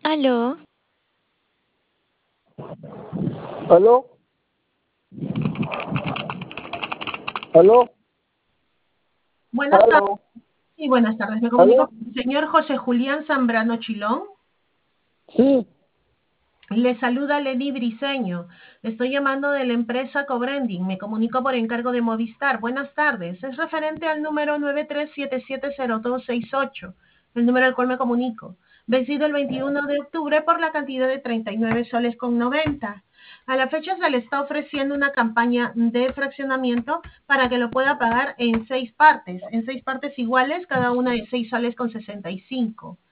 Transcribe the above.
Aló, ¿Aló? ¿Aló? Buenas tardes. ¿Aló? Sí, buenas tardes. Me comunico ¿Aló? con el señor José Julián Zambrano Chilón. Sí, Le saluda Leni Briceño. Estoy llamando de la empresa Cobrending. Me comunico por encargo de Movistar. Buenas tardes. Es referente al número 93770268, el número al cual me comunico. Vencido el 21 de octubre por la cantidad de 39 soles con 90. A la fecha se le está ofreciendo una campaña de fraccionamiento para que lo pueda pagar en 6 partes iguales, cada una de 6 soles con 65.